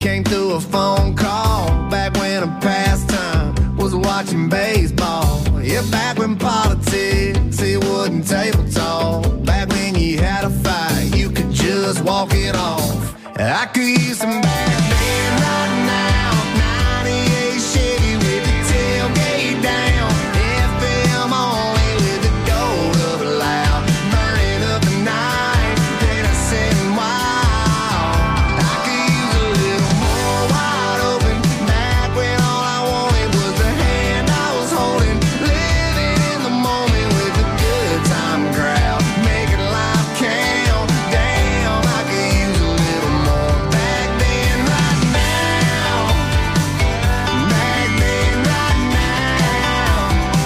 Came through a phone call back when a pastime was watching baseball. Yeah, back when politics, it wasn't table talk. Back when you had a fight, you could just walk it off. I could use some bad men right now. 98 Chevy with the tailgate down. FM only with the gold of a loud. Burning up the night, then I said wow. I could use a little more wide open. Back when all I wanted was the hand I was holding. Living in the moment with the good time crowd. Making life count. Damn, I could use a little more. Back then, right now. Back then, right now.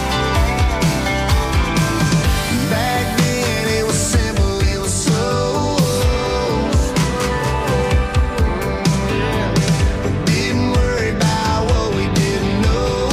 Back then, it was simple, it was slow. Didn't worry about what we didn't know.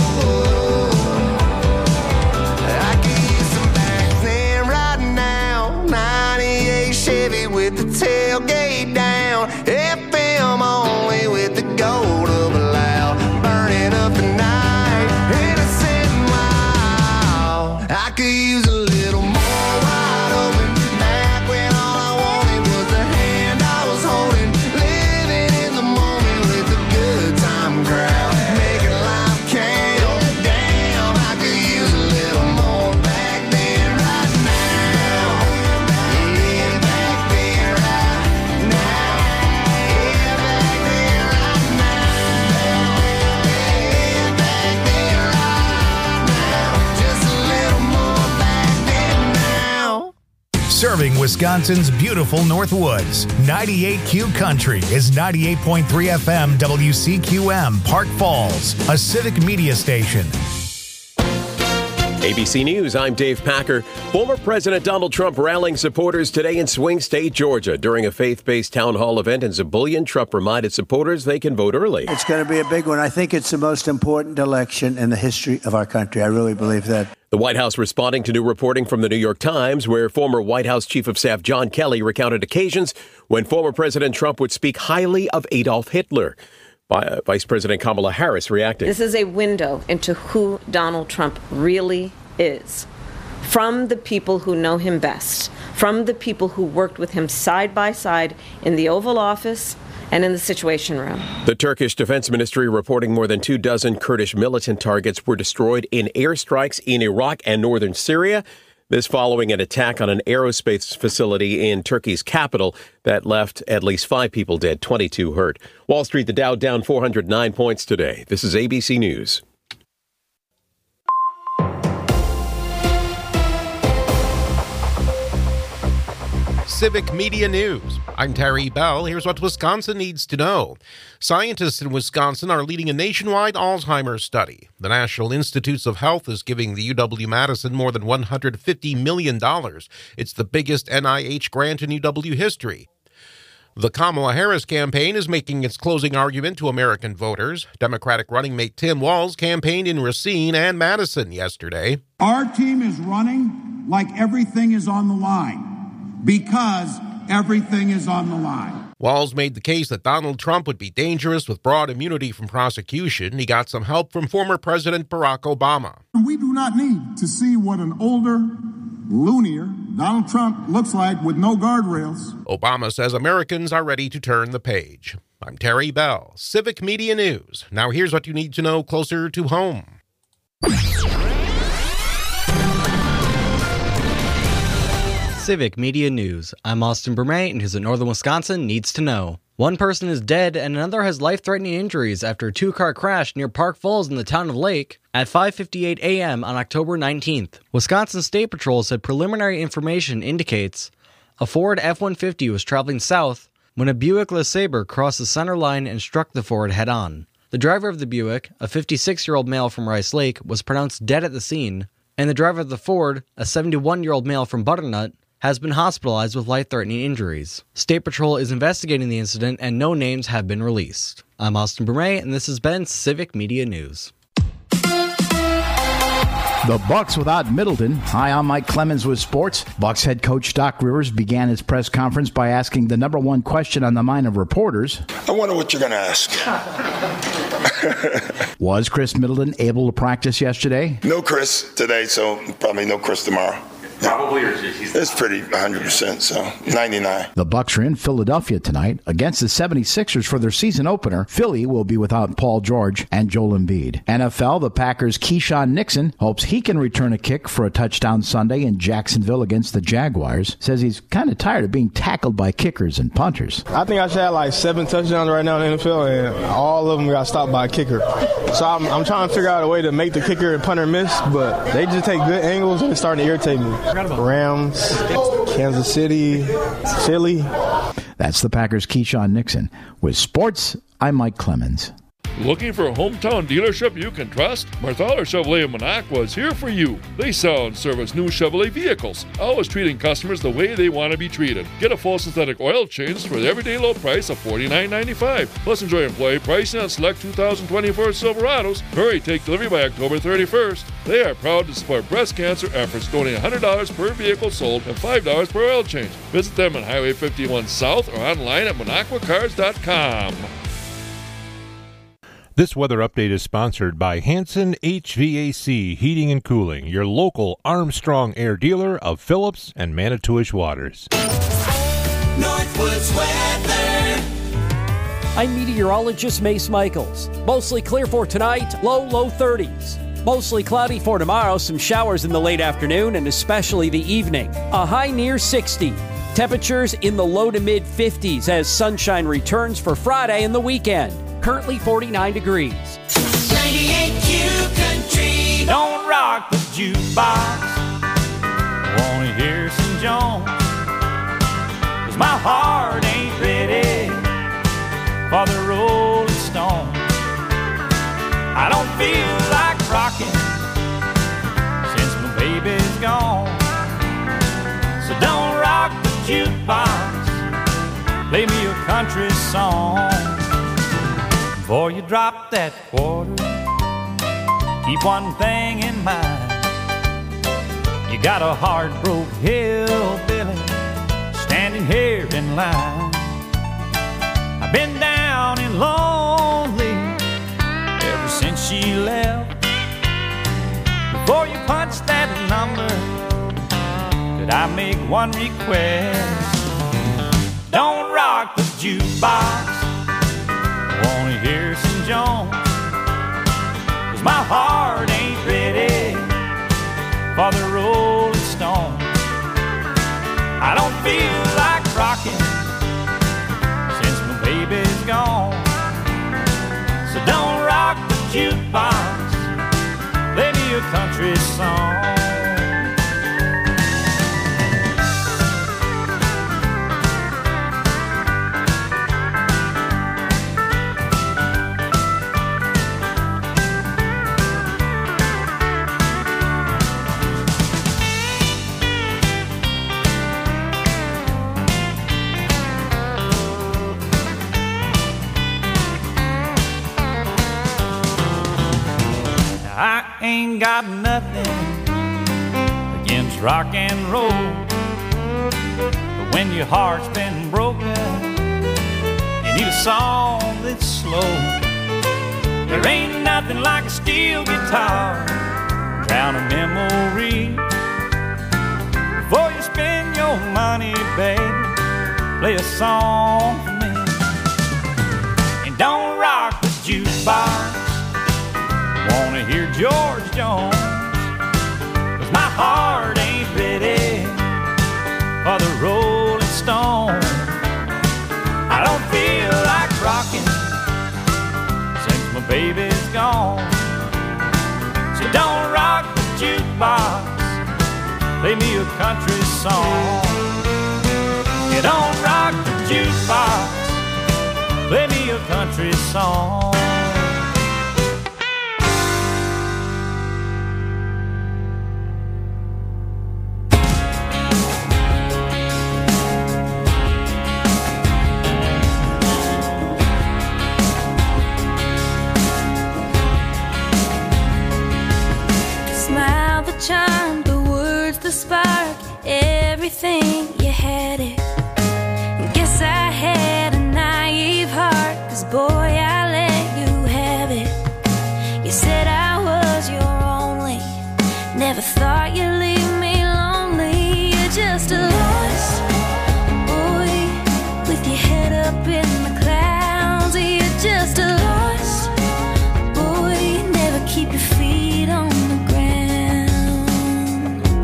I could use some back then, right now. 98 Chevy with the tailgate down. FM only with the gold of a loud. Burning up the night. Innocent and wild. I could use a little more wide open. Back when all I wanted was the hand I was holding. Living in the moment with the good time crowd. Making life count. Damn, I could use a little more. Back then, right now. Yeah, back then, right now. Yeah, back then, right now. Yeah, back then, right now. Just a little more back then now. Serving Wisconsin's beautiful Northwoods. 98Q Country is 98.3 FM WCQM Park Falls, a civic media station. ABC News, I'm Dave Packer. Former President Donald Trump rallying supporters today in Swing State, Georgia. During a faith-based town hall event in Zabulian, Trump reminded supporters they can vote early. It's going to be a big one. I think it's the most important election in the history of our country. I really believe that. The White House responding to new reporting from the New York Times, where former White House Chief of Staff John Kelly recounted occasions when former President Trump would speak highly of Adolf Hitler. Vice President Kamala Harris reacting. This is a window into who Donald Trump really is. From the people who know him best, from the people who worked with him side by side in the Oval Office and in the Situation Room. The Turkish Defense Ministry reporting more than 24 Kurdish militant targets were destroyed in airstrikes in Iraq and northern Syria. This following an attack on an aerospace facility in Turkey's capital that left at least 5 people dead, 22 hurt. Wall Street, the Dow down 409 points today. This is ABC News. Civic Media News. I'm Terry Bell. Here's what Wisconsin needs to know. Scientists in Wisconsin are leading a nationwide Alzheimer's study. The National Institutes of Health is giving the UW-Madison more than $150 million. It's the biggest NIH grant in UW history. The Kamala Harris campaign is making its closing argument to American voters. Democratic running mate Tim Walz campaigned in Racine and Madison yesterday. Our team is running like everything is on the line. Because everything is on the line. Walz made the case that Donald Trump would be dangerous with broad immunity from prosecution. He got some help from former President Barack Obama. We do not need to see what an older, loonier Donald Trump looks like with no guardrails. Obama says Americans are ready to turn the page. I'm Terry Bell, Civic Media News. Now here's what you need to know closer to home. Civic Media News. I'm Austin Bermay, and here's what Northern Wisconsin needs to know. One person is dead and another has life-threatening injuries after a two-car crash near Park Falls in the town of Lake at 5:58 a.m. on October 19th. Wisconsin State Patrol said preliminary information indicates a Ford F-150 was traveling south when a Buick LeSabre crossed the center line and struck the Ford head-on. The driver of the Buick, a 56-year-old male from Rice Lake, was pronounced dead at the scene, and the driver of the Ford, a 71-year-old male from Butternut, has been hospitalized with life-threatening injuries. State Patrol is investigating the incident and no names have been released. I'm Austin Bermay, and this has been Civic Media News. The Bucs without Middleton. Hi, I'm Mike Clemens with sports. Bucs head coach Doc Rivers began his press conference by asking the number one question on the mind of reporters. I wonder what you're going to ask. Was Chris Middleton able to practice yesterday? No Chris today, so probably no Chris tomorrow. Probably, or he's... It's pretty 100%, so 99. The Bucs are in Philadelphia tonight against the 76ers for their season opener. Philly will be without Paul George and Joel Embiid. NFL, the Packers' Keyshawn Nixon hopes he can return a kick for a touchdown Sunday in Jacksonville against the Jaguars. Says he's kind of tired of being tackled by kickers and punters. I think I should have like 7 touchdowns right now in the NFL, and all of them got stopped by a kicker. So I'm trying to figure out a way to make the kicker and punter miss, but they just take good angles and it's starting to irritate me. Rams, Kansas City, Philly. That's the Packers' Keyshawn Nixon. With sports, I'm Mike Clemens. Looking for a hometown dealership you can trust? Marthaler Chevrolet in Minocqua is here for you. They sell and service new Chevrolet vehicles, always treating customers the way they want to be treated. Get a full synthetic oil change for the everyday low price of $49.95. Plus enjoy employee pricing on select 2024 Silverados. Hurry, take delivery by October 31st. They are proud to support breast cancer efforts, donating $100 per vehicle sold and $5 per oil change. Visit them on Highway 51 South or online at MinocquaCars.com. This weather update is sponsored by Hanson HVAC Heating and Cooling, your local Armstrong Air dealer of Phillips and Manitowish Waters. Northwoods weather. I'm meteorologist Mace Michaels. Mostly clear for tonight, low 30s. Mostly cloudy for tomorrow, some showers in the late afternoon and especially the evening. A high near 60. Temperatures in the low to mid 50s as sunshine returns for Friday and the weekend. Currently 49 degrees. 98Q Country. Don't rock the jukebox. Wanna hear some Jones? 'Cause my heart ain't ready for the Rolling Stones. I don't feel like rocking since my baby's gone. So don't rock the jukebox. Play me a country song. Before you drop that quarter, keep one thing in mind. You got a heart-broke hillbilly standing here in line. I've been down and lonely ever since she left. Before you punch that number, could I make one request? Don't rock the jukebox. Wanna hear some Jones? 'Cause my heart ain't ready for the Rolling Stones. I don't feel like rocking since my baby's gone. So don't rock the jukebox. Play me a country song. I ain't got nothing against rock and roll, but when your heart's been broken, you need a song that's slow. There ain't nothing like a steel guitar, drown a memory. Before you spend your money, baby, play a song for me. And don't rock the jukebox. Wanna hear George Jones? 'Cause my heart ain't ready for the Rolling Stones. I don't feel like rocking since my baby's gone. So don't rock the jukebox. Play me a country song. You don't rock the jukebox. Play me a country song. Smile just a lost boy. Never keep your feet on the ground.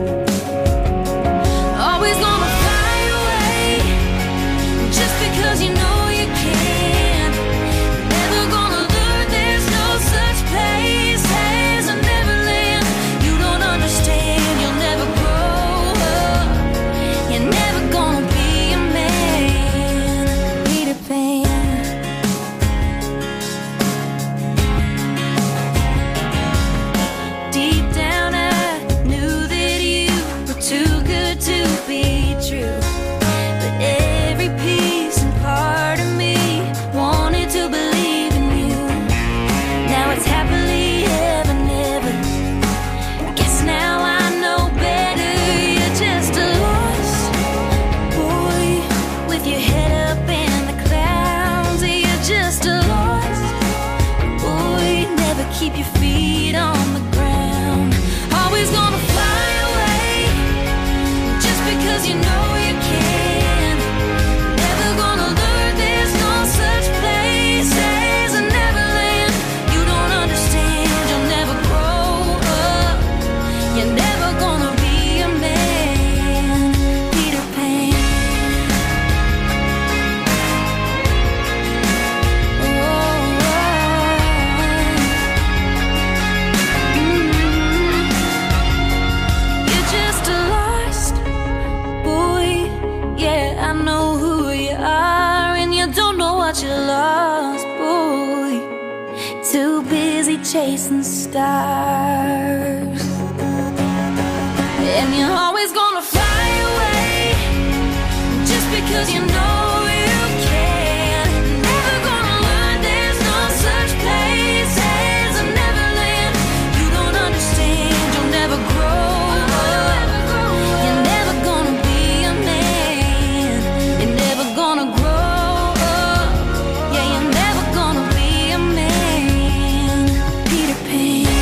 Always gonna fly away just because you know you can. Never gonna learn there's no such place as a Neverland. You don't understand, you'll never grow up. You're never gonna be a man, Peter Pan. Deep down I knew that you were too good to be true. But every piece and part of me wanted to believe in you. Now it's happily ever, never. Guess now I know better. You're just a lost boy with your head up in the clouds. You're just a lost boy. Never keep your feet on the ground. Always gonna fly away just because you know you can. Never gonna learn there's no such place as a Neverland. You don't understand, you'll never grow up. You're never gonna be a man, Peter Pan. You're just a lost boy. Yeah, I know who you are, and you don't know what you lost, boy. Too busy chasing stars, and you're always gonna fly away just because you know you can. Never gonna learn there's no such place as a Neverland. You don't understand, you'll never grow up. You're never gonna be a man. You're never gonna grow up. Yeah, you're never gonna be a man, Peter Pan.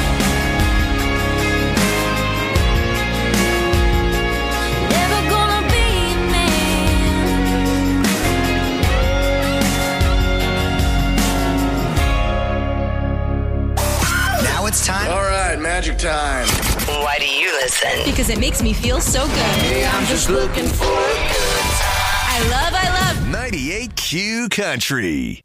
Never gonna be a man. Now it's time. All right, magic time. Why do you listen? Because it makes me feel so good. Hey, I'm just looking for a good time. I love 98Q Country.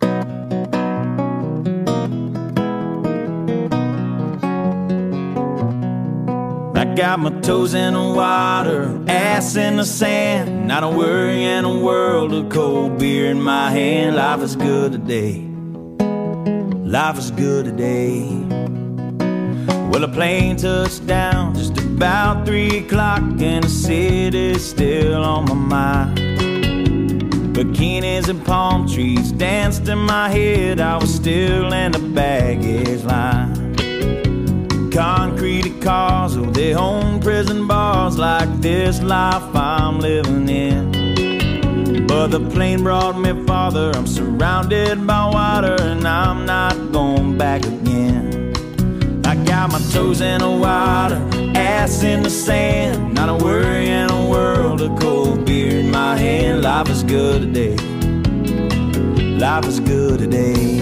I got my toes in the water, ass in the sand, not a worry in a world of cold beer in my hand. Life is good today. Life is good today. Well, a plane touched down just about 3 o'clock, and the city's still on my mind. Bikinis and palm trees danced in my head. I was still in the baggage line. Concrete cars, oh, they own prison bars like this life I'm living in. But the plane brought me farther. I'm surrounded by water, and I'm not going back again. I got my toes in the water, ass in the sand, not a worry in a world of cold beer in my hand. Life is good today. Life is good today.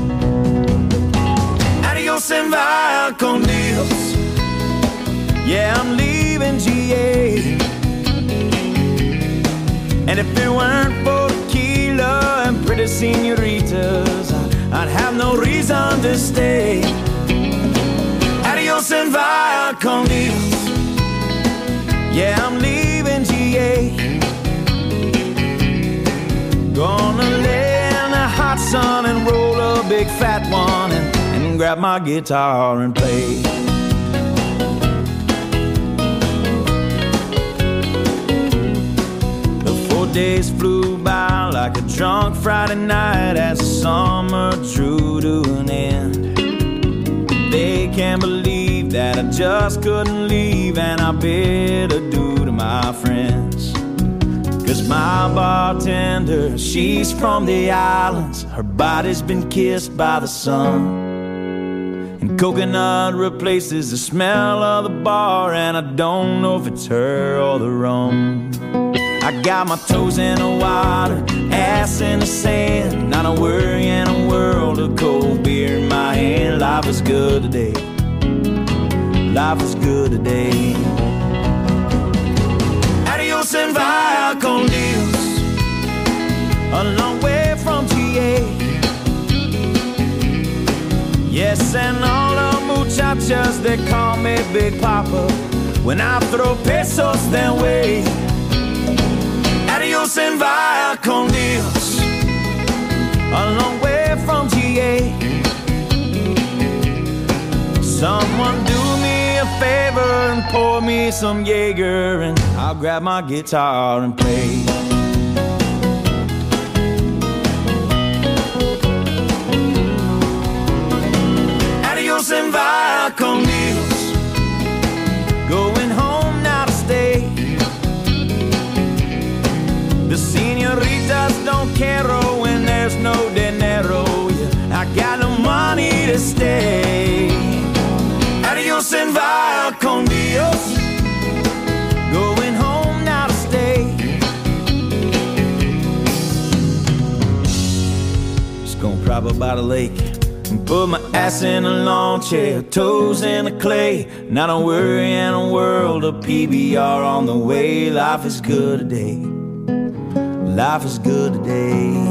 Adios and via con Dios. Yeah, I'm leaving GA. And if it weren't for tequila and pretty senoritas, I'd have no reason to stay. Adios and via con Dios. Yeah, I'm leaving GA. Gonna lay in the hot sun and roll a big fat one and grab my guitar and play. The 4 days flew by like a drunk Friday night as the summer drew to an end. They can't believe that I just couldn't leave, and I bid adieu to my friends. 'Cause my bartender, she's from the islands. Her body's been kissed by the sun, and coconut replaces the smell of the bar, and I don't know if it's her or the rum. I I got my toes in the water, ass in the sand, not a worry in a world of cold beer in my hand. Life is good today. Life is good today. Adios and via con Dios, a long way from GA. Yes, and all the muchachas, they call me Big Papa when I throw pesos their way. Adios and via con Dios, a long way from GA. Someone do me a favor and pour me some Jaeger, and I'll grab my guitar and play. Adios and via con Dios, going home now to stay. The senoritas don't care when there's no dinero. Yeah, I got no money to stay. Adios and via con Dios, going home now to stay. Just gonna prop up by the lake and put my ass in a lawn chair, toes in the clay. Not a worry in a world of PBR on the way. Life is good today. Life is good today.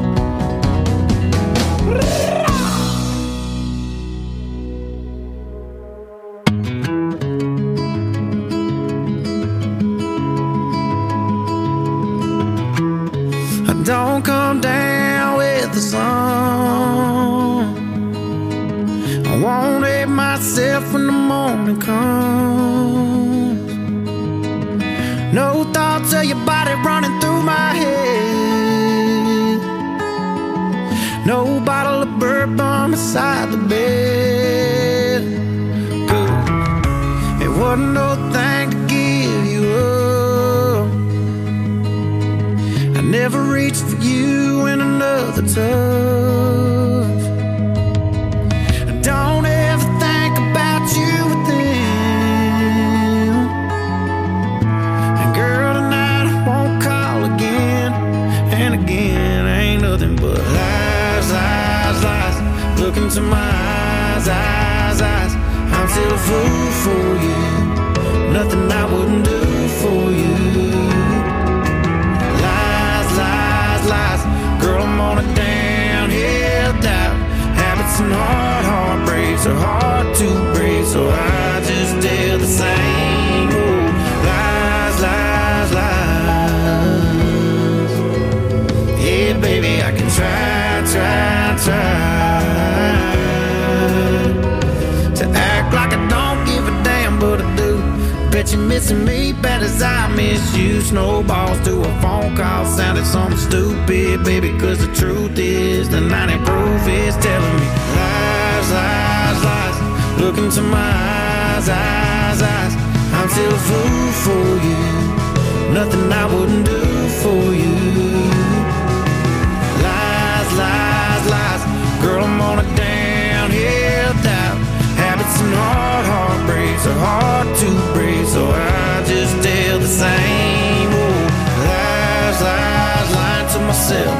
Don't come down with the sun. I won't hate myself when the morning comes. No thoughts of your body running through my head. No bottle of bourbon beside the bed. It wasn't no thing to give you up. I never reached for you in another touch. Don't ever think about you with them. And girl, tonight I won't call again and again. Ain't nothing but lies, lies, lies. Look into my eyes, eyes, eyes. I'm still a fool for you. Nothing I wouldn't do for you. Lies. Girl, I'm on a downhill doubt. Habits and heartbreaks are hard to break, so I just do the same. Oh, lies, lies, lies. Yeah, baby, I can try to act like I don't give a damn, but I do. Bet you're missing me bad as I miss you. Snowballs to a phone call sounded something stupid, baby, cause the truth is the 90 proof is telling me lies, lies, lies. Look into my eyes, eyes, eyes. I'm still a fool for you. Nothing I wouldn't do for you. Lies, lies, lies. Girl, I'm on a downhill doubt. Habits and heartbreaks are hard to break, so I just tell the same. Oh, lies, lies, lying to myself.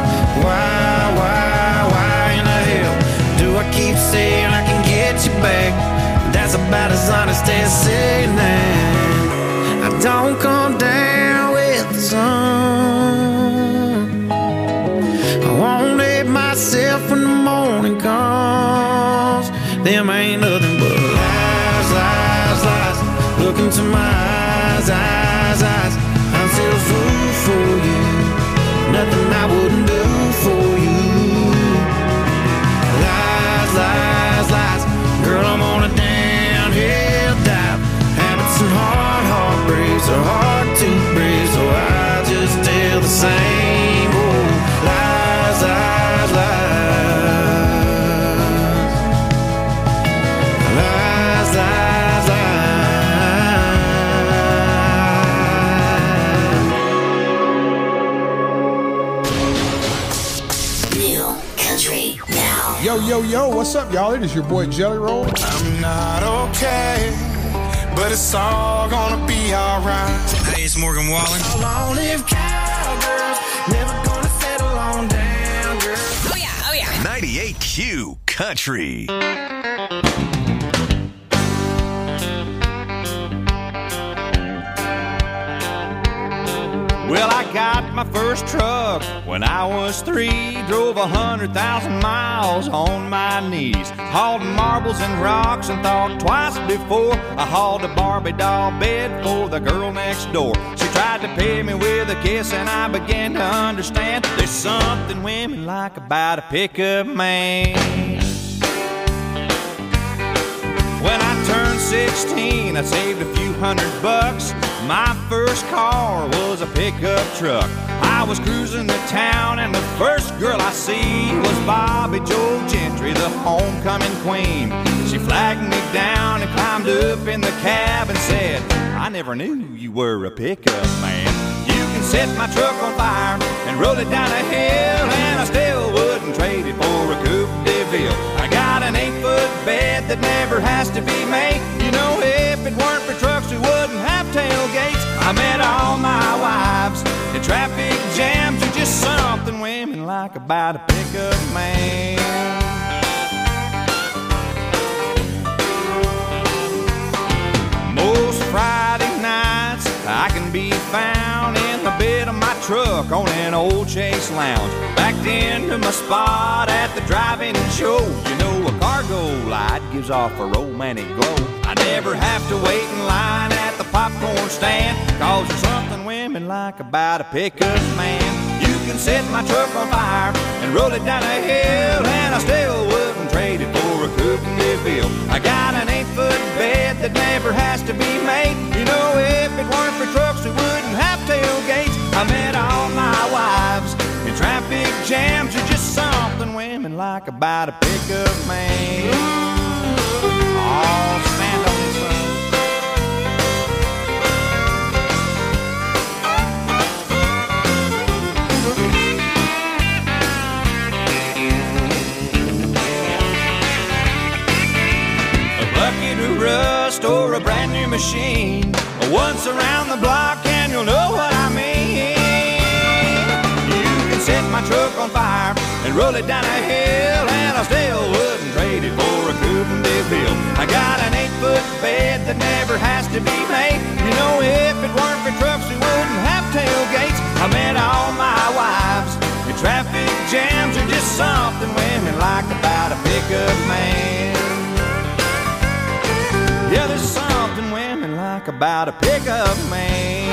Why in the hell do I keep saying I can get you back? That's about as honest as saying that I don't come down with the sun. I won't hate myself when the morning comes. Them ain't nothing but lies, lies, lies. Look into my eyes, eyes, eyes. I'm still a fool for you. Nothing I wouldn't do for you. Lies, lies, lies. Girl, I'm on a downhill dive. Habits and heartbreaks are hard to break, so I just tell the same. Oh, lies, lies, lies. Lies, lies, lies. New country now. Yo, yo, yo, what's up, y'all? It is your boy Jelly Roll. I'm not okay, but it's all gonna be alright. Hey, it's Morgan Wallen. Long live Cal. Never gonna settle on down, girl. Oh yeah. 98Q Country. Well, I got my first truck when I was 3. Drove 100,000 miles on my knees. Hauled marbles and rocks and thought twice before I hauled a Barbie doll bed for the girl next door. She tried to pay me with a kiss and I began to understand there's something women like about a pickup man. When I turned 16, I saved a few $100. My first car was a pickup truck. I was cruising to town and the first girl I see was Bobby Joe Gentry, the homecoming queen. She flagged me down and climbed up in the cab and said, I never knew you were a pickup man. You can set my truck on fire and roll it down a hill, and I still wouldn't trade it for a Coupe de Ville. I got an 8-foot bed that never has to be made. You know, if it weren't for trucks, we wouldn't have tailgates. I met all my wives in traffic jams. Are just something women like about a pickup man. Most Friday nights I can be found in the bed of my truck on an old Chase Lounge, backed into my spot at the drive-in show. You know, a cargo light gives off a romantic glow. I never have to wait in line at the popcorn stand, 'cause there's something women like about a pickup man. You can set my truck on fire and roll it down a hill, and I still wouldn't trade it for a Coupe de Ville. I got an 8-foot bed that never has to be made. You know, if it weren't for trucks, we wouldn't have tailgates. I met all my wives in traffic jams. Are just something women like about a pickup man. Oh, stand on this one. A bucket of rust or a brand new machine, once around the block and you'll know what I mean. You can set my truck on fire and roll it down a hill, and I still wouldn't trade it for a Coupe de Ville. I got an 8-foot bed that never has to be made. You know, if it weren't for trucks, we wouldn't have tailgates. I met all my wives in traffic jams. Are just something women like about a pickup man. Yeah, there's something women like about a pickup man.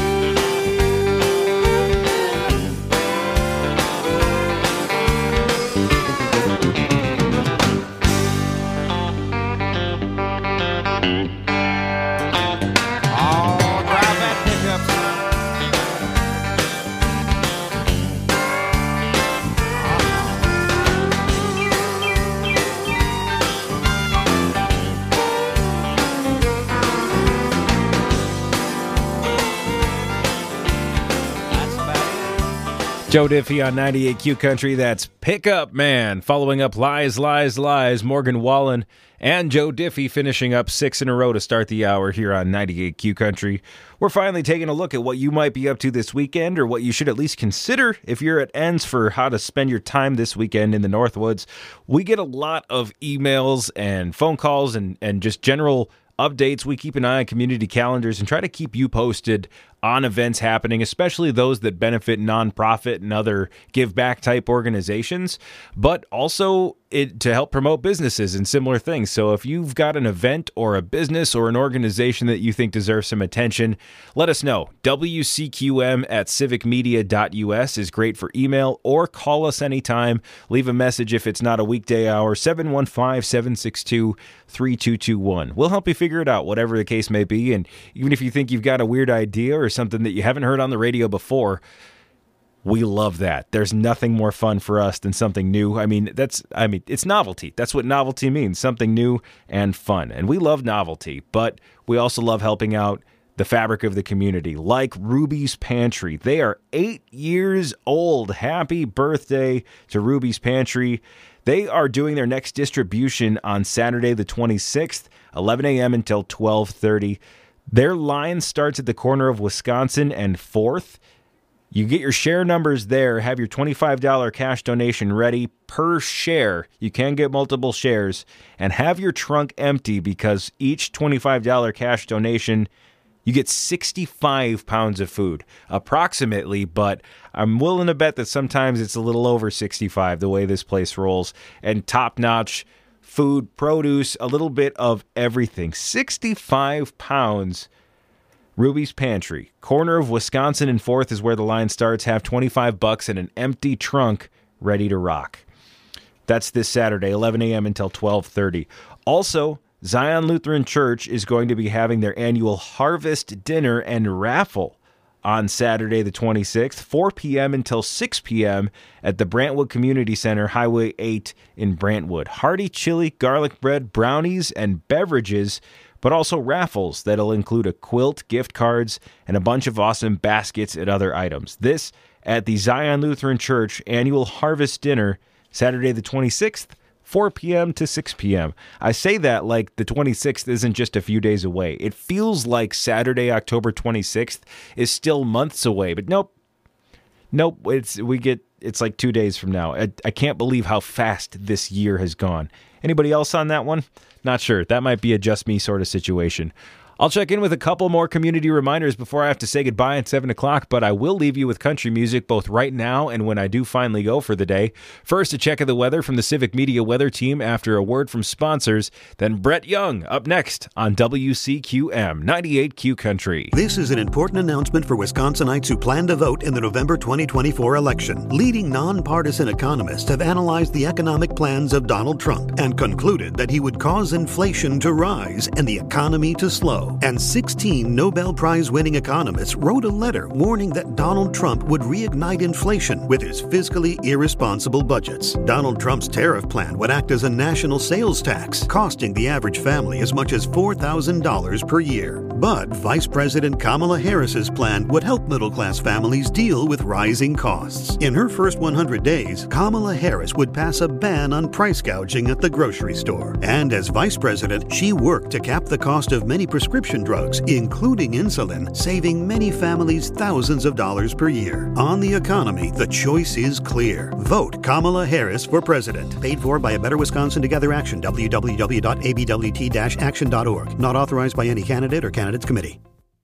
Oh, drive that pickup, son. Joe Diffie on 98Q Country. That's Pickup Man. Following up Lies, Lies, Lies. Morgan Wallen and Joe Diffie finishing up 6 in a row to start the hour here on 98Q Country. We're finally taking a look at what you might be up to this weekend, or what you should at least consider if you're at ends for how to spend your time this weekend in the Northwoods. We get a lot of emails and phone calls and just general updates. We keep an eye on community calendars and try to keep you posted on events happening, especially those that benefit nonprofit and other give back type organizations, but also to help promote businesses and similar things. So if you've got an event or a business or an organization that you think deserves some attention, let us know. WCQM@civicmedia.us is great for email, or call us anytime. Leave a message if it's not a weekday hour, 715-762-3221. We'll help you figure it out, whatever the case may be. And even if you think you've got a weird idea or something that you haven't heard on the radio before, we love that. There's nothing more fun for us than something new. It's novelty. That's what novelty means, something new and fun. And we love novelty, but we also love helping out the fabric of the community, like Ruby's Pantry. They are 8 years old. Happy birthday to Ruby's Pantry. They are doing their next distribution on Saturday the 26th, 11 a.m. until 12:30. Their line starts at the corner of Wisconsin and 4th. You get your share numbers there. Have your $25 cash donation ready per share. You can get multiple shares. And have your trunk empty, because each $25 cash donation, you get 65 pounds of food, approximately, but I'm willing to bet that sometimes it's a little over 65, the way this place rolls. And top-notch food, produce, a little bit of everything. 65 pounds. Ruby's Pantry, corner of Wisconsin and 4th is where the line starts. Have $25 and an empty trunk ready to rock. That's this Saturday, 11 a.m. until 12:30. Also, Zion Lutheran Church is going to be having their annual Harvest Dinner and Raffle on Saturday the 26th, 4 p.m. until 6 p.m. at the Brantwood Community Center, Highway 8 in Brantwood. Hearty chili, garlic bread, brownies, and beverages, but also raffles that'll include a quilt, gift cards, and a bunch of awesome baskets and other items. This at the Zion Lutheran Church Annual Harvest Dinner, Saturday the 26th, 4 p.m. to 6 p.m. I say that like the 26th isn't just a few days away. It feels like Saturday, October 26th is still months away, but nope. It's like 2 days from now. I can't believe how fast this year has gone. Anybody else on that one? Not sure. That might be a just me sort of situation. I'll check in with a couple more community reminders before I have to say goodbye at 7 o'clock, but I will leave you with country music both right now and when I do finally go for the day. First, a check of the weather from the Civic Media Weather Team after a word from sponsors. Then Brett Young up next on WCQM 98Q Country. This is an important announcement for Wisconsinites who plan to vote in the November 2024 election. Leading nonpartisan economists have analyzed the economic plans of Donald Trump and concluded that he would cause inflation to rise and the economy to slow. And 16 Nobel Prize-winning economists wrote a letter warning that Donald Trump would reignite inflation with his fiscally irresponsible budgets. Donald Trump's tariff plan would act as a national sales tax, costing the average family as much as $4,000 per year. But Vice President Kamala Harris's plan would help middle-class families deal with rising costs. In her first 100 days, Kamala Harris would pass a ban on price gouging at the grocery store. And as vice president, she worked to cap the cost of many prescription drugs, including insulin, saving many families thousands of dollars per year. On the economy, the choice is clear. Vote Kamala Harris for president. Paid for by A Better Wisconsin Together Action, www.abwt-action.org. Not authorized by any candidate or candidates committee.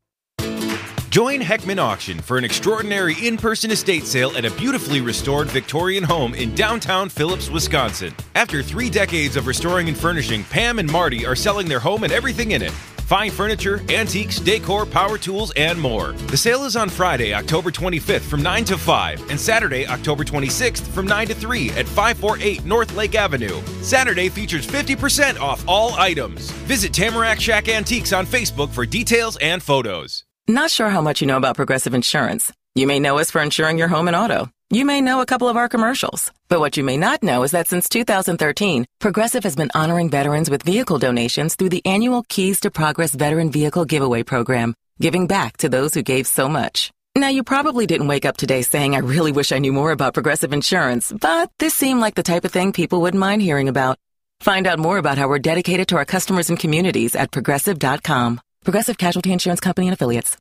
Join Heckman Auction for an extraordinary in-person estate sale at a beautifully restored Victorian home in downtown Phillips, Wisconsin. After 3 decades of restoring and furnishing, Pam and Marty are selling their home and everything in it. Fine furniture, antiques, decor, power tools, and more. The sale is on Friday, October 25th from 9 to 5, and Saturday, October 26th from 9 to 3 at 548 North Lake Avenue. Saturday features 50% off all items. Visit Tamarack Shack Antiques on Facebook for details and photos. Not sure how much you know about Progressive Insurance. You may know us for insuring your home and auto. You may know a couple of our commercials. But what you may not know is that since 2013, Progressive has been honoring veterans with vehicle donations through the annual Keys to Progress Veteran Vehicle Giveaway Program, giving back to those who gave so much. Now, you probably didn't wake up today saying, I really wish I knew more about Progressive Insurance, but this seemed like the type of thing people wouldn't mind hearing about. Find out more about how we're dedicated to our customers and communities at Progressive.com. Progressive Casualty Insurance Company and Affiliates.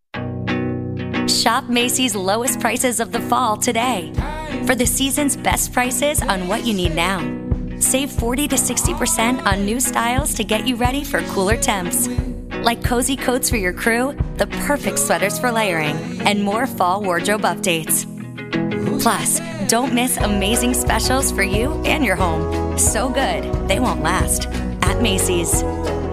Shop Macy's lowest prices of the fall today. For the season's best prices on what you need now. Save 40 to 60% on new styles to get you ready for cooler temps. Like cozy coats for your crew, the perfect sweaters for layering, and more fall wardrobe updates. Plus, don't miss amazing specials for you and your home. So good, they won't last. At Macy's.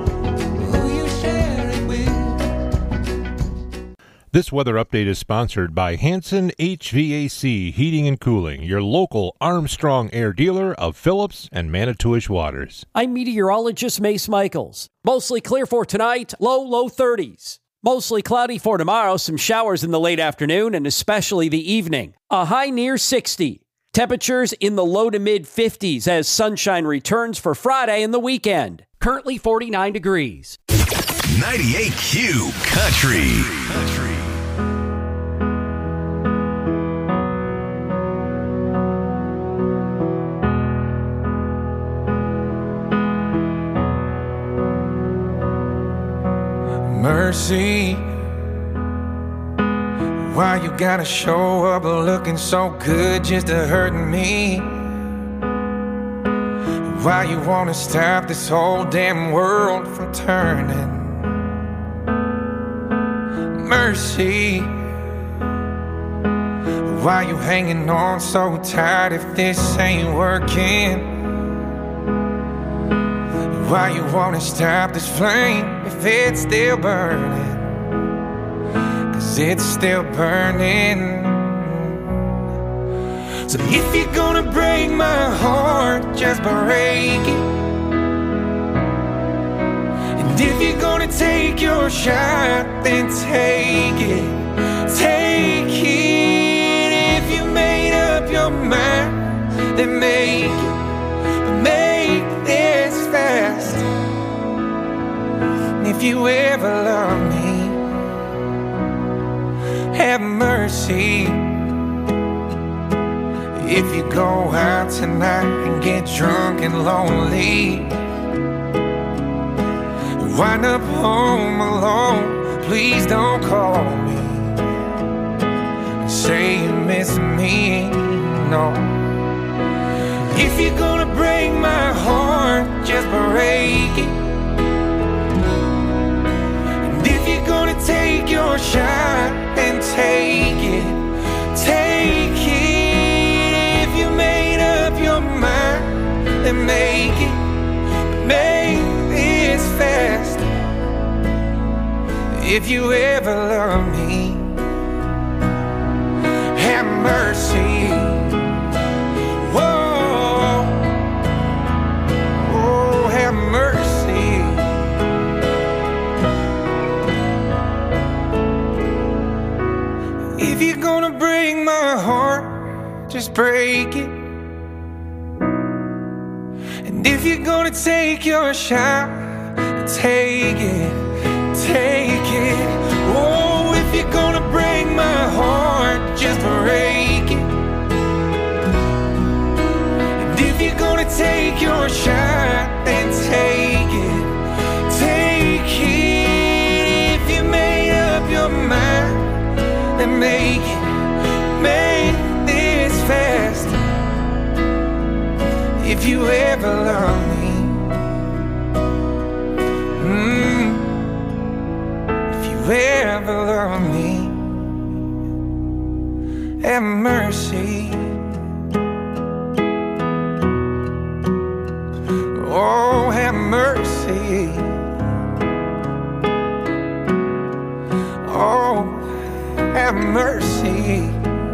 This weather update is sponsored by Hanson HVAC Heating and Cooling, your local Armstrong Air dealer of Phillips and Manitowish Waters. I'm meteorologist Mace Michaels. Mostly clear for tonight, low 30s. Mostly cloudy for tomorrow, some showers in the late afternoon and especially the evening. A high near 60. Temperatures in the low to mid 50s as sunshine returns for Friday and the weekend. Currently 49 degrees. 98Q Country. Mercy, Why you gotta show up looking so good just to hurt me? Why you wanna stop this whole damn world from turning? Mercy, why you hanging on so tight if this ain't working? Why you wanna stop this flame if it's still burning? 'Cause it's still burning. So if you're gonna break my heart, just break it. And if you're gonna take your shot, then take it. Take it. If you made up your mind, then make it. But make this fast. And if you ever love me, have mercy. If you go out tonight and get drunk and lonely, wind up home alone, please don't call me and say you miss me, no. If you're gonna break my heart, just break it. And if you're gonna take your shot, then take it. Take it. If you made up your mind, then make it. Make this fast. If you ever love me, have mercy. Whoa, oh, have mercy. If you're gonna break my heart, just break it. And if you're gonna take your shot, take it, take it. Oh, if you're gonna break my heart, just break it. And if you're gonna take your shot, then take it, take it. If you made up your mind, then make it, make this fast. If you ever love me, if you ever love me, have mercy. Oh, have mercy. Oh, have mercy.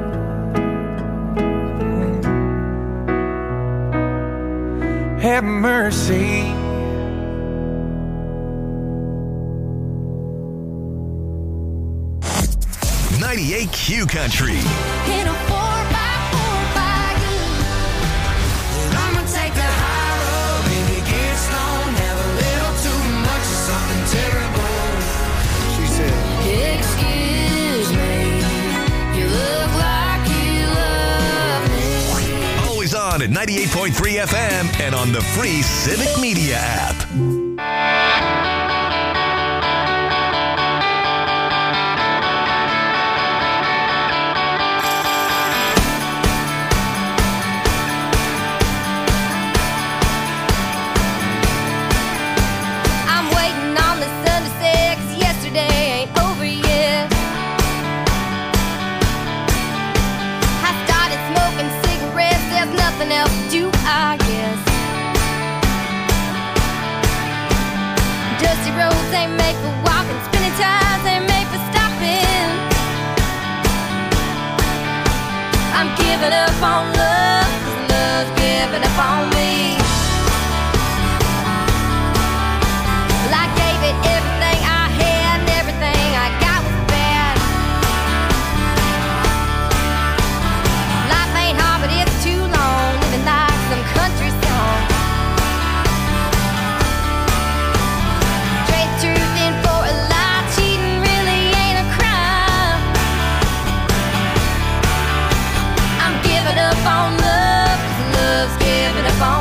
Have mercy. Q Country. In a 4x4 wagon, and I'ma take the high road. Baby, get stoned, have a little too much of something terrible. She said, excuse me, you look like you love me. Always on at 98.3 FM and on the free Civic Media app. Nothing else to do, I guess. Dusty roads ain't made for walking, spinning tires ain't made for stopping. I'm giving up on love, 'cause love's giving up on me. Well, I gave it everything I had, and everything I got was bad. Life ain't hard, but it's too long, living like some country song. Trade truth in for a lie, cheating really ain't a crime. I'm giving up on love, 'cause love's giving up on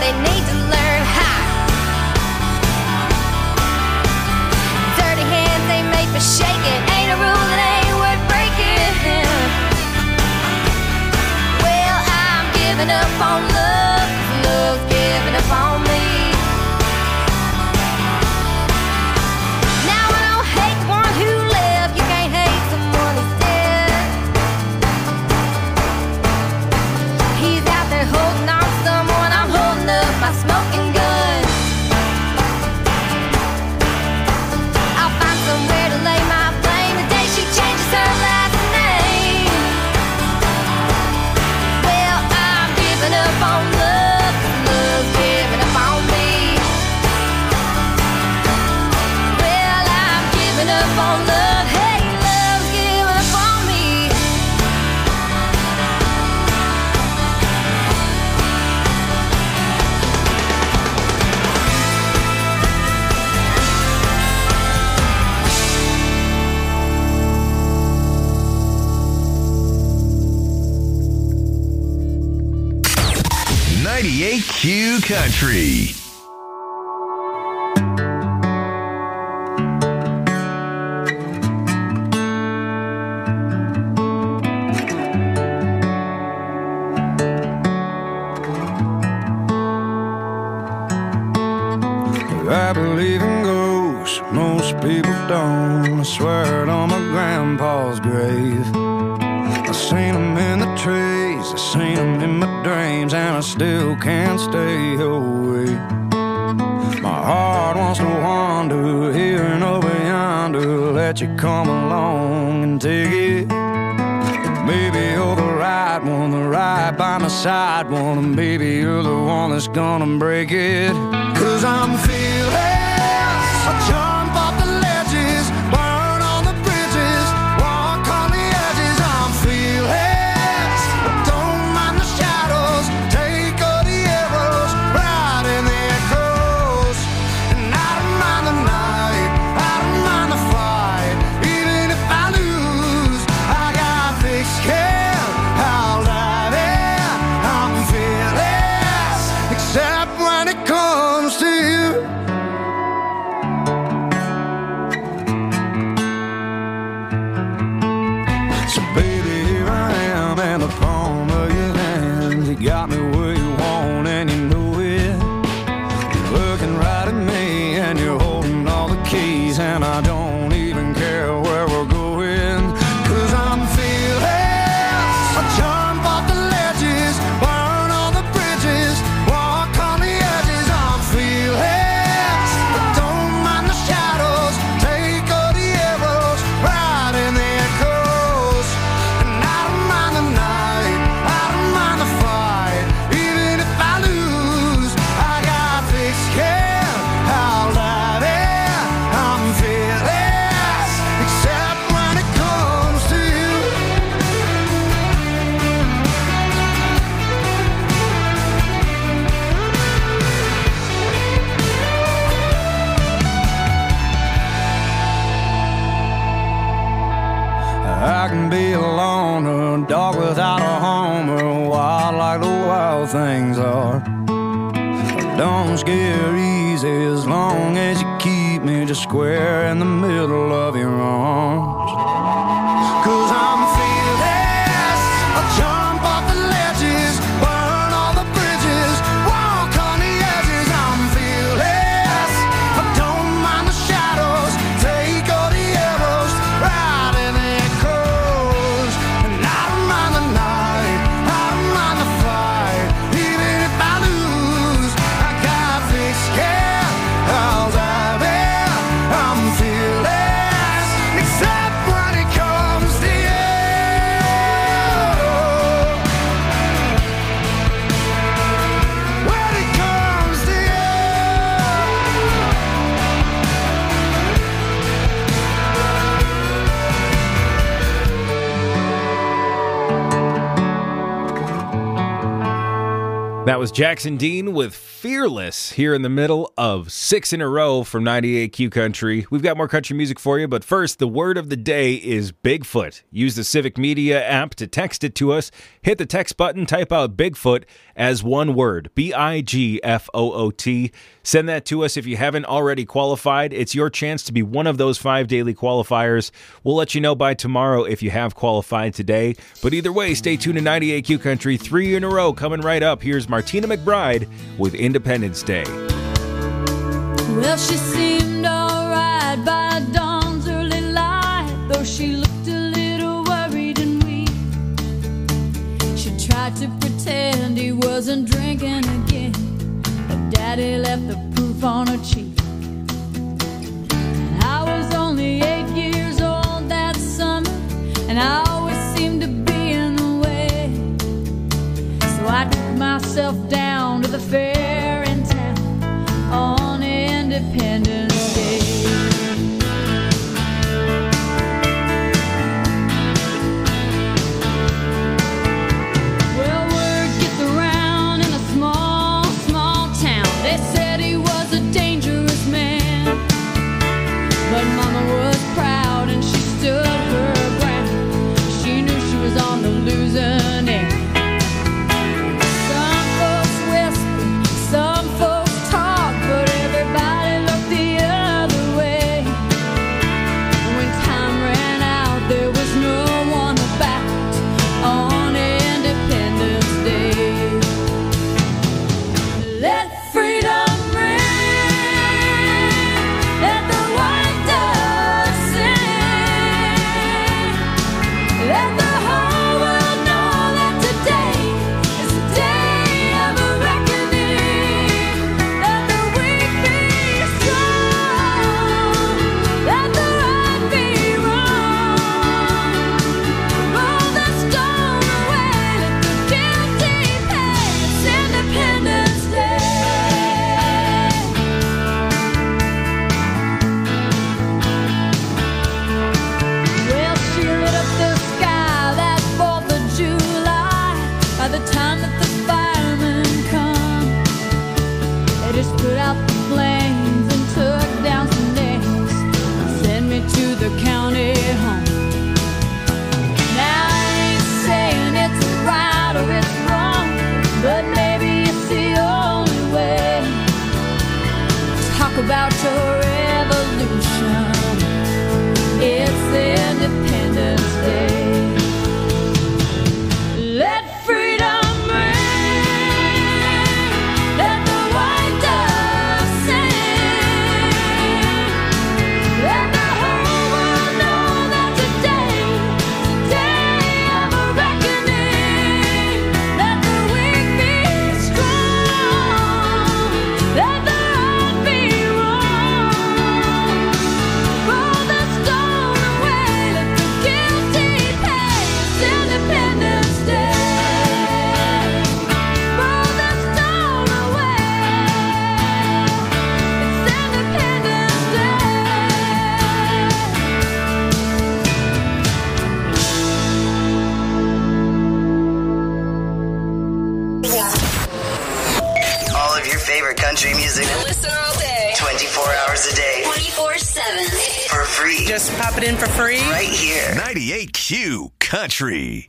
they need to learn how. Dirty hands ain't made for shaking, ain't a rule that ain't worth breaking. Well, I'm giving up on love, love's giving up on me. Now I don't hate the one who left, you can't hate someone who's dead. He's out there holding on to someone, I'm holding up my smoking gun. I'll find somewhere to lay my blame the day she changes her last name. Well, I'm giving up on love, love's giving up on me. Well, I'm giving up on love, hey, love's giving up on me. Q Country. I believe in ghosts, most people don't. I swear it on my grandpa's grave. I seen them in the trees, I seen them in my dreams, and I still can't stay away. My heart wants to wander here and over yonder, let you come along and take it. Maybe you're the right one, the right by my side one, and maybe you're the one that's gonna break it. 'Cause I'm fearless, I jump off the ledges, burn on the bridges, walk on the edges. I'm fearless, I don't mind the shadows, take all the arrows, ride in the echoes. And I don't mind the night, I don't mind the fight, even if I lose, I got thick skin, I'll dive in. I'm fearless, except when it comes to you. So baby, here I am in the palm of your hand. You got me where you want and you know it. You're looking right at me and you're holding all the keys, and I don't even care where we're going. 'Cause I'm fearless, I jump off the ledges, burn all the bridges, walk on the edges. I'm fearless, I don't mind the shadows, take all the arrows, ride in the echoes. And I don't mind the night, I don't mind the fight, even if I lose, I got thick skin, I'll dive in. I'm fearless, except when it comes to you. I can be alone, a dog without a home, or wild like the wild things are. Don't scare easy as long as you keep me just square in the middle of your arms. 'Cause I'm fearless, I'll jump off the ledges, burn all the bridges, walk on the edges. I'm fearless, I don't mind the shadows, take all the arrows, ride in the echoes. And I don't mind the night, I don't mind the fight, even if I lose, I got thick skin, I'll dive in. I'm fearless, except when it comes to you. That was Jackson Dean with Fearless here in the middle of 6 in a row from 98Q Country. We've got more country music for you, but first, the word of the day is Bigfoot. Use the Civic Media app to text it to us. Hit the text button, type out Bigfoot as one word, Bigfoot. Send that to us if you haven't already qualified. It's your chance to be one of those 5 daily qualifiers. We'll let you know by tomorrow if you have qualified today. But either way, stay tuned to 98Q Country. 3 in a row coming right up. Here's Martina McBride with Independence Day. Well, she seemed alright by dawn's early light, though she looked a little worried and weak. She tried to pretend he wasn't drinking again, but Daddy left the proof on her cheek. And I was only 8 years old that summer, and I always seemed to be in the way. So I took myself down to the fair in town on Independence Day. Well, word gets around in a small, small town. They said he was a dangerous man, but Mama was proud and she stood her ground. She knew she was on the losing end. Some folks whisper, some folks talk, but everybody looked the other way. When time ran out, there was no one about on Independence Day. Let freedom ring, let the white dove sing, let the whole world know that today is the day of a reckoning. Let the weak be strong, let the right be wrong. Roll the stone away, let the guilty pay. It's Independence Day. Well, she lit up the sky that 4th of July. By the time that the firemen come, they just put out the flames and took down some names and sent me to the county home. Now I ain't saying it's right or it's wrong, but maybe it's the only way. Talk about your revolution. It's Independence Day. Let freedom ring, let the white dove sing, let the whole world know that today is the day of a reckoning. Let the weak be strong, let the right be wrong. Roll the stone away, let the guilty pay. It's Independence Day. Roll the stone away. It's Independence Day. All of your favorite country music. Listen all day. 24 hours a day. 24/7. For free. Just pop it in for free. Right here. 98Q Country.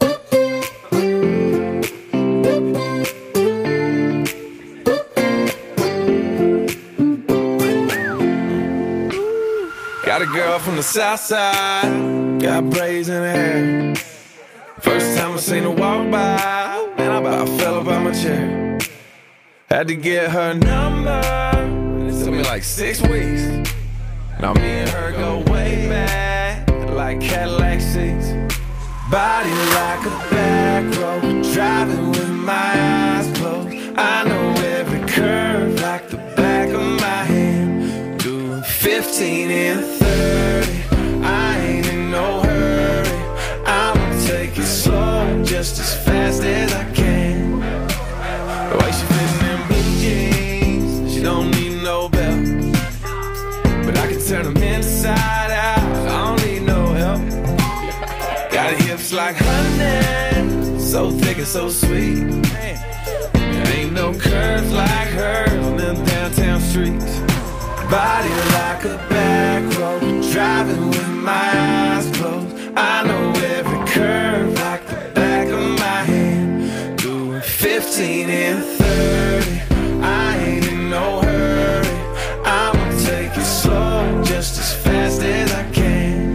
Got a girl from the south side, got braids in her hair. First time I seen her walk by, man, I about fell up out my chair. Had to get her number, it took me like 6 weeks. Now me and her go way back, like Cadillac seats. Body like a back road, driving with my eyes closed. I know every curve like the back of my hand. Doing 15 and 30, I ain't in no hurry. I'ma take it slow, just as fast as I can. The way she fits in them blue jeans, she don't need no belt. But I can turn them inside out, I don't need no help. Got hips like honey, so thick and so sweet. There ain't no Body like a back road, driving with my eyes closed. I know every curve like the back of my hand. Doing 15 and 30, I ain't in no hurry. I'ma take it slow, just as fast as I can.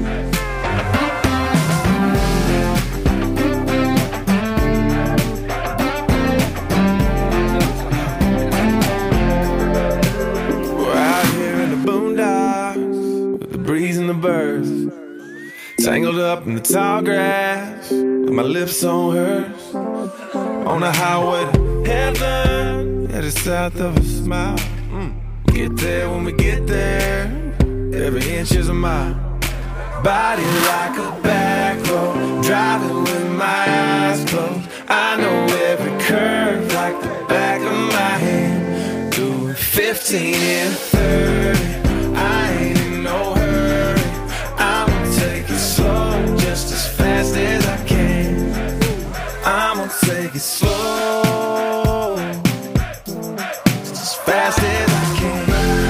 We're out here in the boondocks with the breeze and the birds, tangled up in the tall grass with my lips on hers. On the highway to heaven, headed south of a smile. Get there when we get there, every inch is a mile. Body like a back road, driving with my eyes closed. I know every curve like the back of my hand. Doing 15 and 30, I ain't in no hurry. I'ma take it slow, just as fast as I can. I'ma take it slow, just as fast as I can.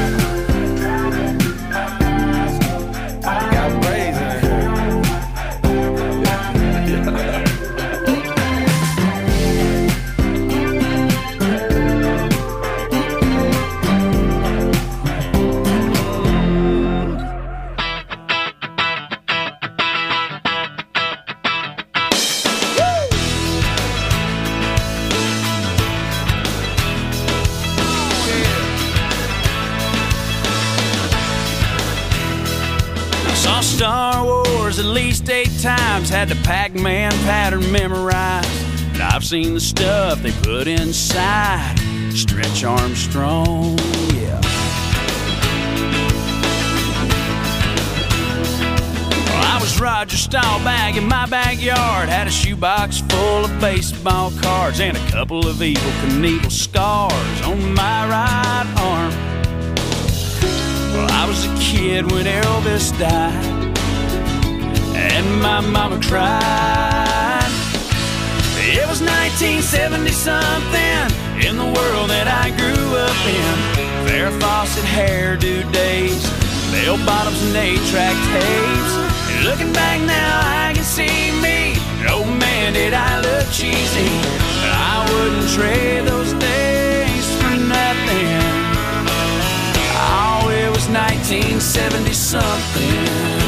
I got braids in here. Saw Star Wars at least 8 times, had the Pac-Man pattern memorized. And I've seen the stuff they put inside Stretch Armstrong, yeah. Well, I was Roger Staubach in my backyard, had a shoebox full of baseball cards and a couple of Evel Knievel scars on my right arm. Well, I was a kid when Elvis died, and my mama cried. It was 1970-something in the world that I grew up in. Farrah Fawcett hairdo days, bell bottoms and 8-track tapes. And looking back now, I can see me. Oh man, did I look cheesy. But I wouldn't trade those days for nothing. Oh, it was 1970-something.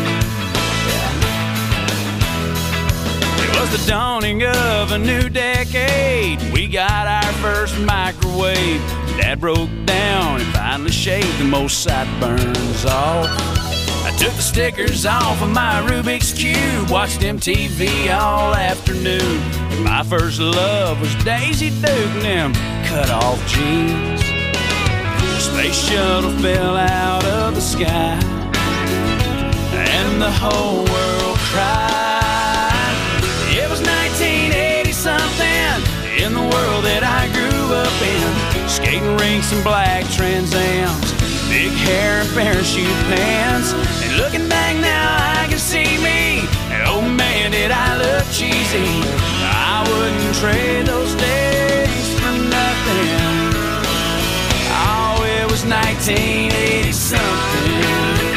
It was the dawning of a new decade. We got our first microwave. Dad broke down and finally shaved the most sideburns off. I took the stickers off of my Rubik's Cube, watched MTV all afternoon. And my first love was Daisy Duke and them cut-off jeans. The space shuttle fell out of the sky, and the whole world cried. It was 1980-something in the world that I grew up in. Skating rinks and black Trans Ams, big hair and parachute pants. And looking back now, I can see me. And oh man, did I look cheesy. I wouldn't trade those days for nothing. Oh, it was 1980-something.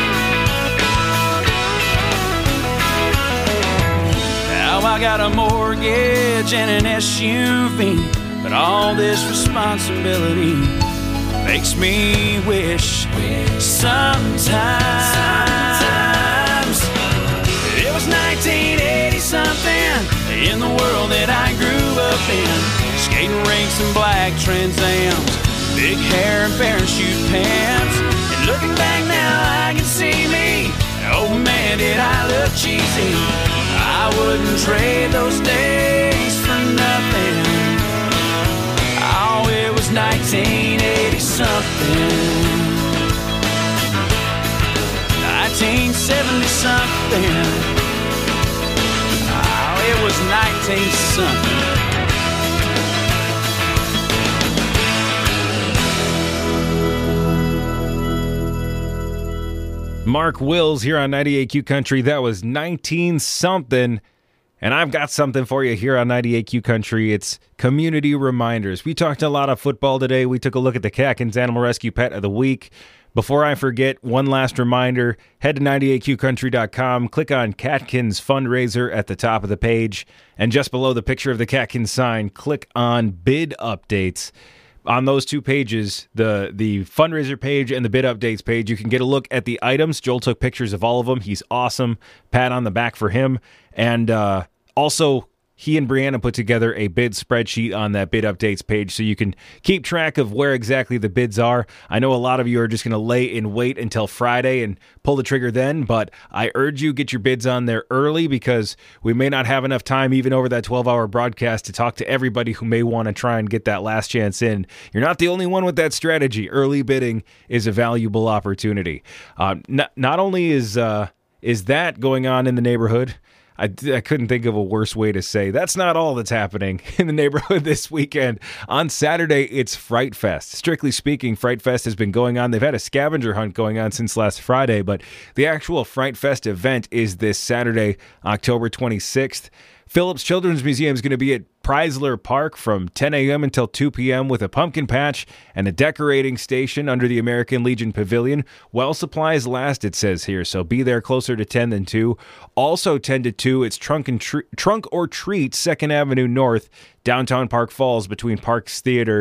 Now I got a mortgage and an SUV, but all this responsibility makes me wish sometimes it was 1980-something in the world that I grew up in. Skating rinks and black Trans Ams, big hair and parachute pants. And looking back now, I can see me. Oh man, did I look cheesy. I wouldn't trade those days for nothing. Oh, it was 1980-something. 1970-something. Oh, it was 19-something. Mark Wills here on 98Q Country. That was 19-something. And I've got something for you here on 98Q Country. It's community reminders. We talked a lot of football today. We took a look at the Catkins Animal Rescue Pet of the Week. Before I forget, one last reminder, head to 98qcountry.com, click on Catkins Fundraiser at the top of the page, and just below the picture of the Catkins sign, click on Bid Updates. On those two pages, the fundraiser page and the bid updates page, you can get a look at the items. Joel took pictures of all of them. He's awesome. Pat on the back for him. And also, he and Brianna put together a bid spreadsheet on that bid updates page so you can keep track of where exactly the bids are. I know a lot of you are just going to lay in wait until Friday and pull the trigger then, but I urge you get your bids on there early because we may not have enough time even over that 12-hour broadcast to talk to everybody who may want to try and get that last chance in. You're not the only one with that strategy. Early bidding is a valuable opportunity. Not only is that going on in the neighborhood, I couldn't think of a worse way to say that's not all that's happening in the neighborhood this weekend. On Saturday, it's Fright Fest. Strictly speaking, Fright Fest has been going on. They've had a scavenger hunt going on since last Friday, but the actual Fright Fest event is this Saturday, October 26th. Phillips Children's Museum is going to be at Preisler Park from 10 a.m. until 2 p.m. with a pumpkin patch and a decorating station under the American Legion Pavilion. While supplies last, it says here, so be there closer to 10 than 2. Also 10 to 2, it's Trunk or Treat, 2nd Avenue North, downtown Park Falls, between Park Theater,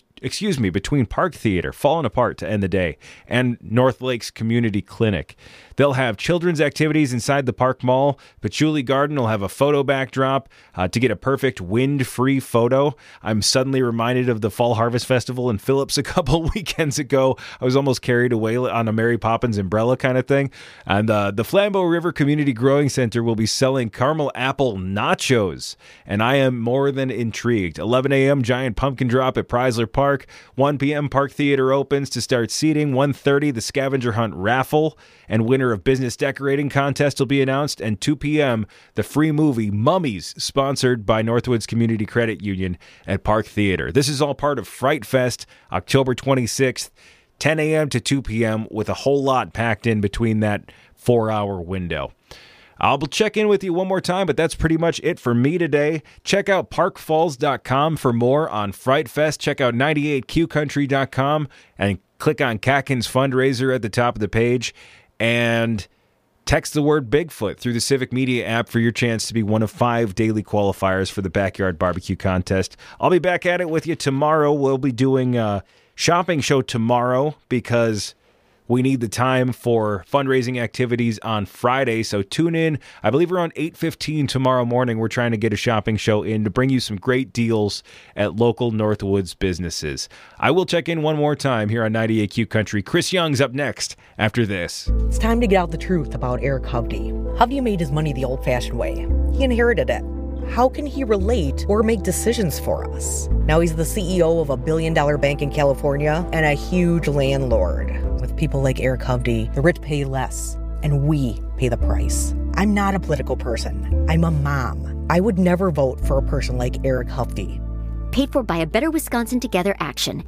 falling apart to end the day, and North Lakes Community Clinic. They'll have children's activities inside the Park Mall. Patchouli Garden will have a photo backdrop to get a perfect wind-free photo. I'm suddenly reminded of the Fall Harvest Festival in Phillips a couple weekends ago. I was almost carried away on a Mary Poppins umbrella kind of thing. And the Flambeau River Community Growing Center will be selling caramel apple nachos, and I am more than intrigued. 11 a.m. giant pumpkin drop at Preisler Park. 1 p.m. Park Theater opens to start seating. 1:30 the scavenger hunt raffle and winner of business decorating contest will be announced. And 2 p.m. the free movie Mummies, sponsored by Northwoods Community Credit Union at Park Theater. This is all part of Fright Fest, October 26th, 10 a.m. to 2 p.m. with a whole lot packed in between that 4-hour window. I'll check in with you one more time, but that's pretty much it for me today. Check out parkfalls.com for more on Fright Fest. Check out 98qcountry.com and click on Catkins Fundraiser at the top of the page. And text the word Bigfoot through the Civic Media app for your chance to be one of 5 daily qualifiers for the Backyard Barbecue Contest. I'll be back at it with you tomorrow. We'll be doing a shopping show tomorrow because we need the time for fundraising activities on Friday, so tune in. I believe around 8:15 tomorrow morning, we're trying to get a shopping show in to bring you some great deals at local Northwoods businesses. I will check in one more time here on 98Q Country. Chris Young's up next after this. It's time to get out the truth about Eric Hovde. Hovde made his money the old-fashioned way. He inherited it. How can he relate or make decisions for us? Now he's the CEO of a billion-dollar bank in California and a huge landlord. With people like Eric Hovde, the rich pay less, and we pay the price. I'm not a political person. I'm a mom. I would never vote for a person like Eric Hovde. Paid for by a Better Wisconsin Together Action.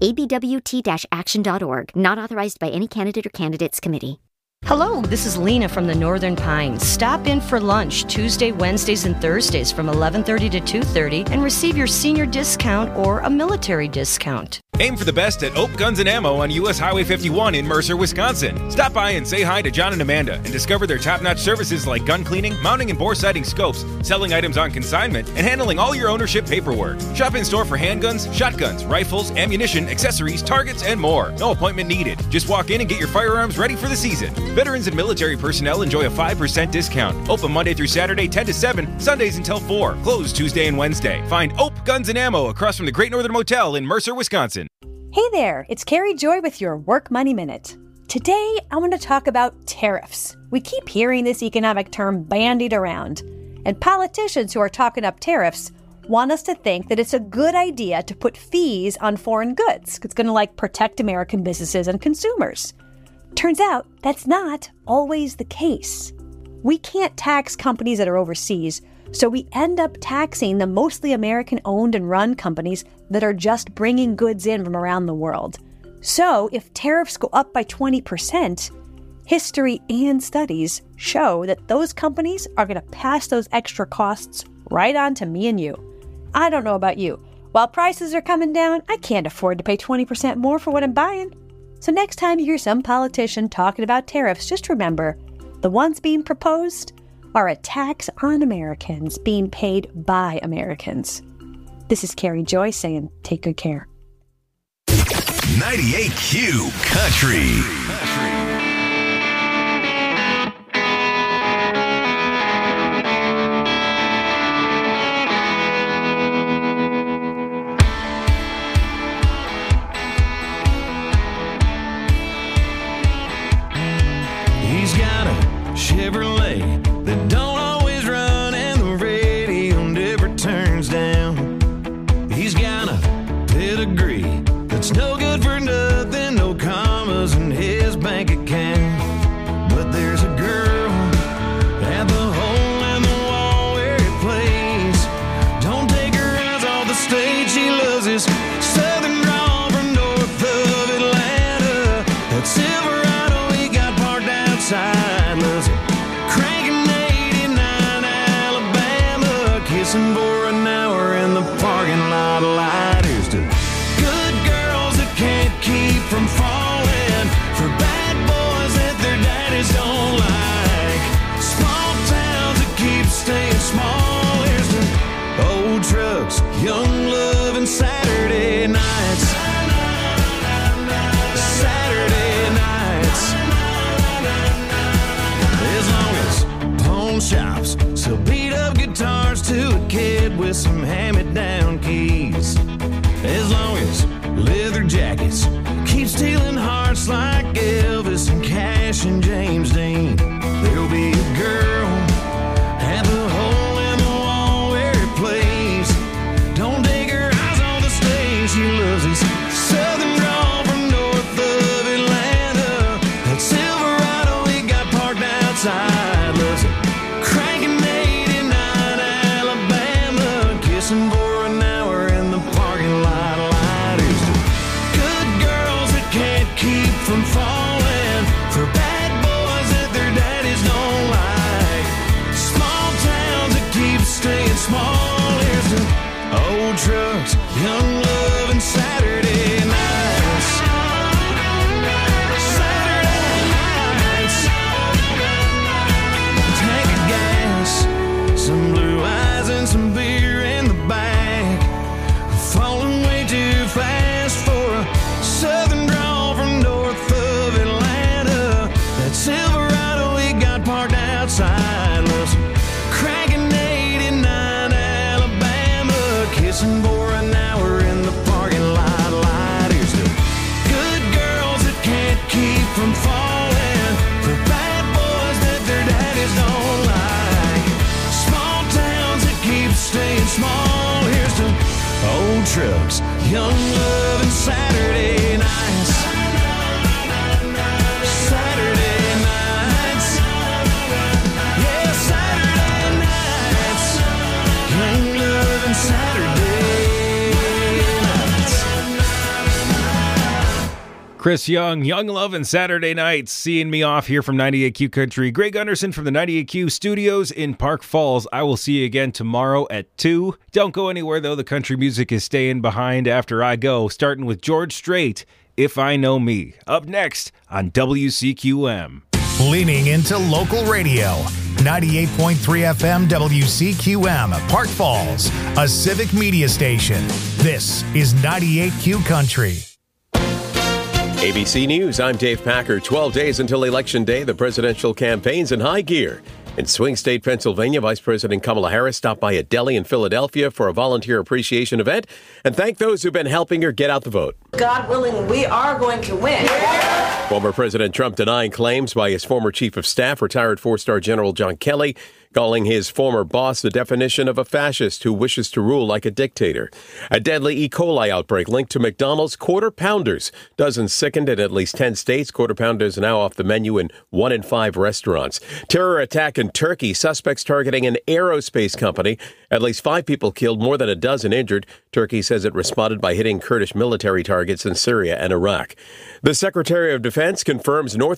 abwt-action.org. Not authorized by any candidate or candidates committee. Hello, this is Lena from the Northern Pines. Stop in for lunch Tuesday, Wednesdays, and Thursdays from 11:30 to 2:30 and receive your senior discount or a military discount. Aim for the best at Oak Guns and Ammo on US Highway 51 in Mercer, Wisconsin. Stop by and say hi to John and Amanda and discover their top-notch services like gun cleaning, mounting and bore sighting scopes, selling items on consignment, and handling all your ownership paperwork. Shop in store for handguns, shotguns, rifles, ammunition, accessories, targets, and more. No appointment needed. Just walk in and get your firearms ready for the season. Veterans and military personnel enjoy a 5% discount. Open Monday through Saturday, 10 to 7, Sundays until 4. Closed Tuesday and Wednesday. Find Oak Guns and Ammo across from the Great Northern Motel in Mercer, Wisconsin. Hey there, it's Carrie Joy with your Work Money Minute. Today, I want to talk about tariffs. We keep hearing this economic term bandied around, and politicians who are talking up tariffs want us to think that it's a good idea to put fees on foreign goods. It's going to protect American businesses and consumers. Turns out that's not always the case. We can't tax companies that are overseas, so we end up taxing the mostly American-owned and run companies that are just bringing goods in from around the world. So if tariffs go up by 20%, history and studies show that those companies are going to pass those extra costs right on to me and you. I don't know about you. While prices are coming down, I can't afford to pay 20% more for what I'm buying. So next time you hear some politician talking about tariffs, just remember, the ones being proposed are a tax on Americans being paid by Americans. This is Carrie Joy saying, take good care. 98Q Country. He's got a Chevrolet that don't always run and the radio never turns down. He's got a pedigree that's no good for nothing, no commas in his bank account. But there's a girl at the hole in the wall where he plays. Don't take her eyes off the stage, she loves his southern drawl from north of Atlanta. That Silverado he got parked outside, loves it cranking 89 Alabama, kissing for an hour in the parking lot of lighters to good girls that can't keep from falling for bad boys that their daddies don't like. Small towns that keep staying small. Here's to old trucks, young love, and Saturday nights. Saturday nights. As long as pawn shops sell beat up guitars to a kid with some hand-me-down keys. As long as leather jackets keep stealing hearts like Elvis and Cash and James Dean, there'll be a girl at the hole in the wall where he plays. Don't take her eyes on the stage, she loves his southern drawl from north of Atlanta. That Silverado he got parked outside, loves it cranking 89 Alabama, kissing for an hour in the parking lot of lighters. Good girls that can't keep from falling for bad boys that their daddies don't like. Small towns that keep staying small. Here's to old trucks, young love, and Saturday nights. Saturday nights. Tank of gas, some blue eyes and some beer in the back. Falling way too fast for a southern drawl from north of Atlanta. That Silverado he got parked outside, loves cranking 89 Alabama, kissing for an hour in the parking lot lighters. Good girls that can't keep from falling for bad boys that their daddies don't like. Small towns that keep staying small. Here's to old trucks, young love, and Saturday nights. Saturday nights. Yeah, Saturday nights. Young love and Saturday nights. Chris Young, Young Love, and Saturday Nights, seeing me off here from 98Q Country. Greg Gunderson from the 98Q studios in Park Falls. I will see you again tomorrow at 2. Don't go anywhere, though. The country music is staying behind after I go, starting with George Strait, If I Know Me. Up next on WCQM. Leaning into local radio. 98.3 FM WCQM, Park Falls, a civic media station. This is 98Q Country. ABC News, I'm Dave Packer. 12 days until Election Day, the presidential campaign's in high gear. In swing state Pennsylvania, Vice President Kamala Harris stopped by a deli in Philadelphia for a volunteer appreciation event and thanked those who've been helping her get out the vote. God willing, we are going to win. Yeah. Former President Trump denying claims by his former chief of staff, retired four-star General John Kelly, calling his former boss the definition of a fascist who wishes to rule like a dictator. A deadly E. coli outbreak linked to McDonald's Quarter Pounders. Dozens sickened in at least 10 states. Quarter Pounders now off the menu in 1 in 5 restaurants. Terror attack in Turkey. Suspects targeting an aerospace company. At least 5 people killed, more than a dozen injured. Turkey says it responded by hitting Kurdish military targets in Syria and Iraq. The Secretary of Defense confirms North